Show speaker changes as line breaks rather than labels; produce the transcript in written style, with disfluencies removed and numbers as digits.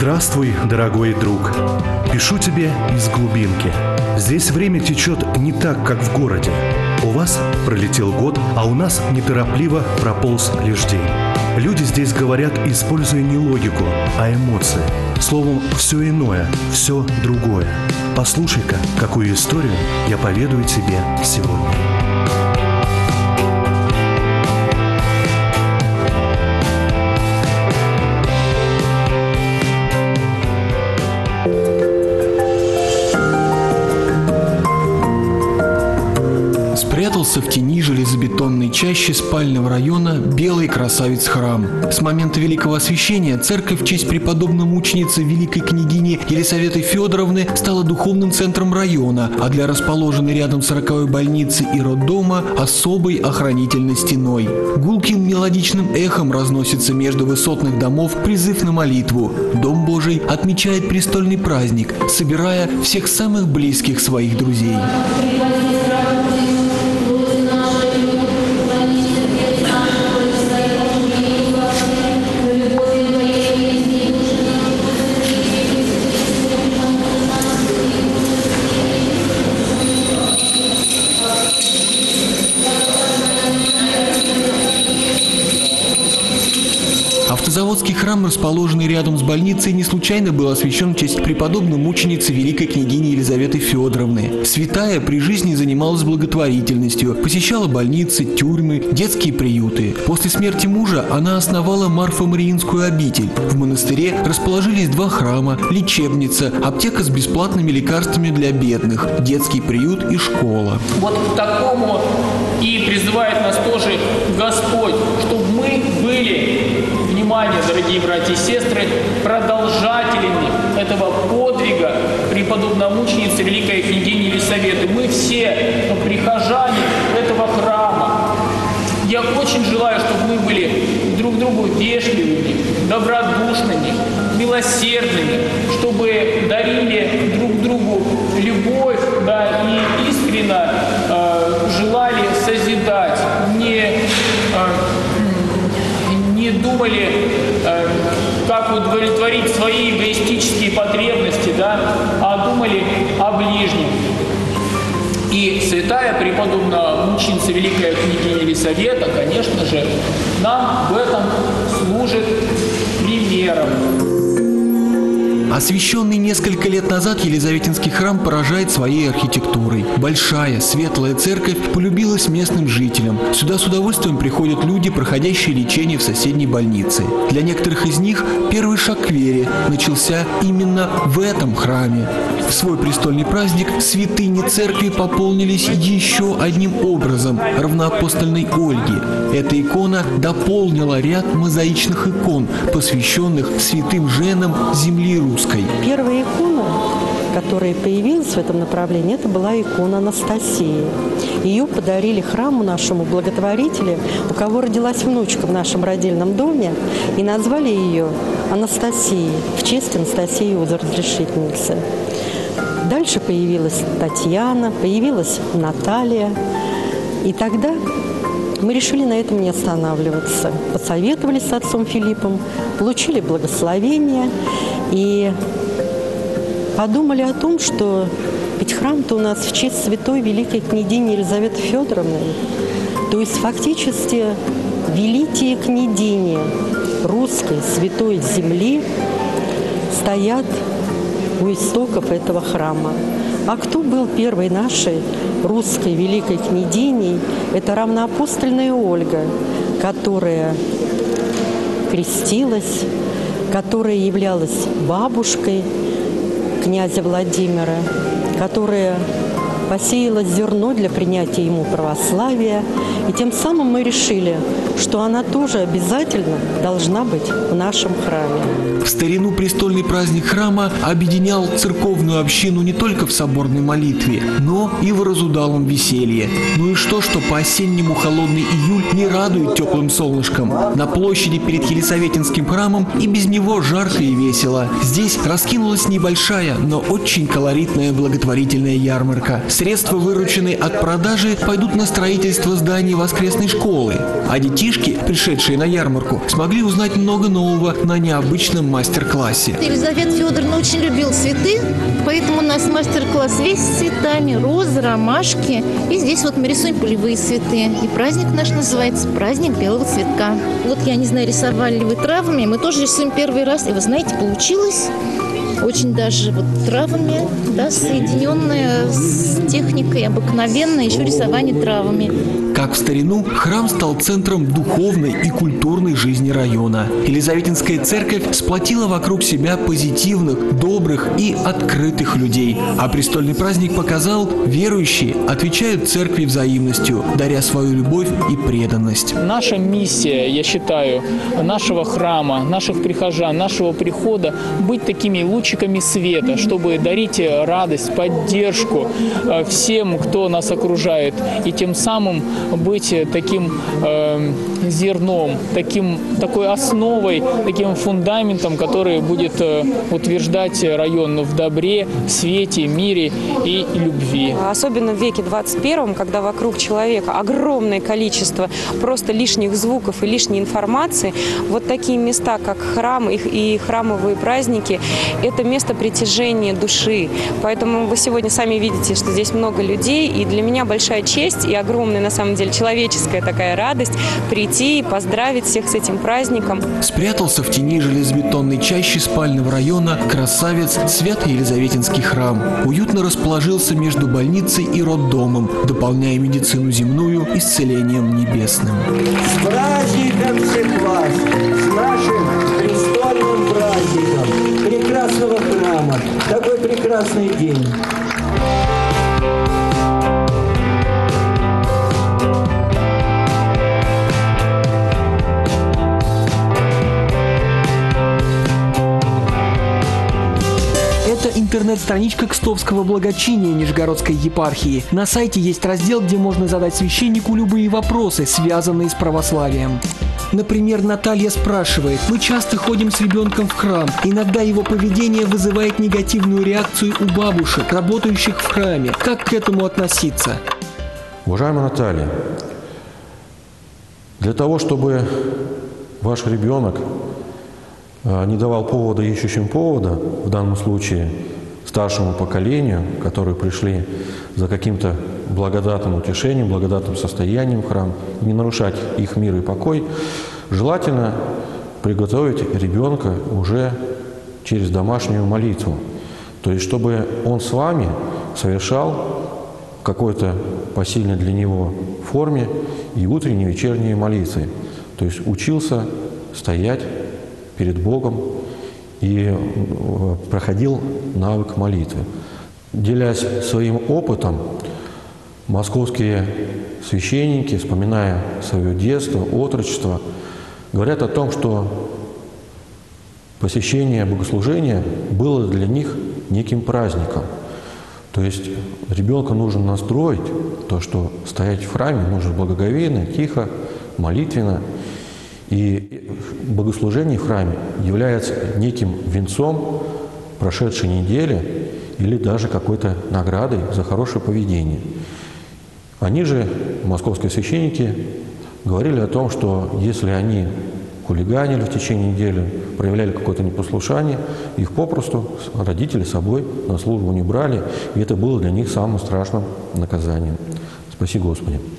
Здравствуй, дорогой друг. Пишу тебе из глубинки. Здесь время течет не так, как в городе. У вас пролетел год, а у нас неторопливо прополз лишь день. Люди здесь говорят, используя не логику, а эмоции. Словом, все иное, все другое. Послушай-ка, какую историю я поведаю тебе сегодня.
Спрятался в тени железобетонной чащи спального района белый красавец-храм. С момента Великого Освящения церковь в честь преподобной мученицы великой княгини Елисаветы Федоровны стала духовным центром района, а для расположенной рядом с 40-й больницы и роддома особой охранительной стеной. Гулким мелодичным эхом разносится между высотных домов призыв на молитву. Дом Божий отмечает престольный праздник, собирая всех самых близких своих друзей. Автозаводский храм, расположенный рядом с больницей, не случайно был освящен в честь преподобной мученицы великой княгини Елизаветы Федоровны. Святая при жизни занималась благотворительностью, посещала больницы, тюрьмы, детские приюты. После смерти мужа она основала Марфо-Мариинскую обитель. В монастыре расположились 2 храма, лечебница, аптека с бесплатными лекарствами для бедных, детский приют и школа.
Вот к такому и призывает нас тоже Господь, чтобы мы были, внимание, дорогие братья и сестры, продолжателями этого подвига преподобномученицы великой княгини Елисаветы. Мы все прихожане этого храма. Я очень желаю, чтобы мы были друг другу вежливыми, добродушными, милосердными, чтобы дарили друг другу любовь, да, и искренне желали созидать, не думали, как удовлетворить свои эгоистические потребности, да, а думали о ближнем. И святая преподобная мученица великая княгиня Елисавета, конечно же, нам в этом служит примером.
Освященный несколько лет назад Елизаветинский храм поражает своей архитектурой. Большая, светлая церковь полюбилась местным жителям. Сюда с удовольствием приходят люди, проходящие лечение в соседней больнице. Для некоторых из них первый шаг к вере начался именно в этом храме. В свой престольный праздник святыни церкви пополнились еще одним образом – равноапостольной Ольги. Эта икона дополнила ряд мозаичных икон, посвященных святым женам земли русской.
Первая икона, которая появилась в этом направлении, это была икона Анастасии. Ее подарили храму нашему благотворители, у кого родилась внучка в нашем родильном доме, и назвали ее Анастасией, в честь Анастасии Разрешительницы. Дальше появилась Татьяна, появилась Наталья. И тогда мы решили на этом не останавливаться. Посоветовались с отцом Филиппом, получили благословение и подумали о том, что ведь храм-то у нас в честь святой великой княгини Елизаветы Федоровны. То есть фактически великие княгини русской святой земли стоят у истоков этого храма. А кто был первой нашей русской великой княгиней? Это равноапостольная Ольга, которая крестилась, которая являлась бабушкой князя Владимира, которая посеяла зерно для принятия ему православия. И тем самым мы решили, что она тоже обязательно должна быть в нашем храме.
В старину престольный праздник храма объединял церковную общину не только в соборной молитве, но и в разудалом веселье. Ну и что по-осеннему холодный июль не радует теплым солнышком. На площади перед Елисаветинским храмом и без него жарко и весело. Здесь раскинулась небольшая, но очень колоритная благотворительная ярмарка. Средства, вырученные от продажи, пойдут на строительство здания воскресной школы. А детишки, пришедшие на ярмарку, смогли узнать много нового на необычном мастер-классе.
Елизавета Федоровна очень любила цветы, поэтому у нас мастер-класс весь с цветами, розы, ромашки. И здесь вот мы рисуем полевые цветы. И праздник наш называется «Праздник белого цветка». Вот я не знаю, рисовали ли вы травами, мы тоже рисуем первый раз. И вы знаете, получилось очень даже вот травами, да, соединенное с техникой обыкновенной, еще рисование травами.
Как в старину, храм стал центром духовной и культурной жизни района. Елизаветинская церковь сплотила вокруг себя позитивных, добрых и открытых людей. А престольный праздник показал, верующие отвечают церкви взаимностью, даря свою любовь и преданность.
Наша миссия, я считаю, нашего храма, наших прихожан, нашего прихода быть такими лучиками света, чтобы дарить радость, поддержку всем, кто нас окружает, и тем самым быть таким зерном, такой основой, таким фундаментом, который будет утверждать район в добре, в свете, мире и любви.
Особенно в веке 21, когда вокруг человека огромное количество просто лишних звуков и лишней информации, вот такие места, как храм и храмовые праздники, это место притяжения души. Поэтому вы сегодня сами видите, что здесь много людей, и для меня большая честь и огромная, на самом деле, человеческая такая радость прийти и поздравить всех с этим праздником.
Спрятался в тени железобетонной чащи спального района красавец Свято-Елизаветинский храм. Уютно расположился между больницей и роддомом, дополняя медицину земную исцелением небесным.
С праздником всех вас, с нашим престольным праздником прекрасного храма. Такой прекрасный день.
Это интернет-страничка Кстовского благочиния Нижегородской епархии. На сайте есть раздел, где можно задать священнику любые вопросы, связанные с православием. Например, Наталья спрашивает: мы часто ходим с ребенком в храм. Иногда его поведение вызывает негативную реакцию у бабушек, работающих в храме. Как к этому относиться?
Уважаемая Наталья, для того, чтобы ваш ребенок не давал повода ищущим повода, в данном случае старшему поколению, которые пришли за каким-то благодатным утешением, благодатным состоянием в храм, не нарушать их мир и покой, желательно приготовить ребенка уже через домашнюю молитву. То есть, чтобы он с вами совершал какой-то посильной для него форме и утренние, и вечерние молитвы. То есть учился стоять перед Богом и проходил навык молитвы. Делясь своим опытом, московские священники, вспоминая свое детство, отрочество, говорят о том, что посещение богослужения было для них неким праздником. То есть ребенка нужно настроить, то, что стоять в храме нужно благоговейно, тихо, молитвенно. И богослужение в храме является неким венцом прошедшей недели или даже какой-то наградой за хорошее поведение. Они же, московские священники, говорили о том, что если они хулиганили в течение недели, проявляли какое-то непослушание, их попросту родители с собой на службу не брали, и это было для них самым страшным наказанием. Спаси Господи.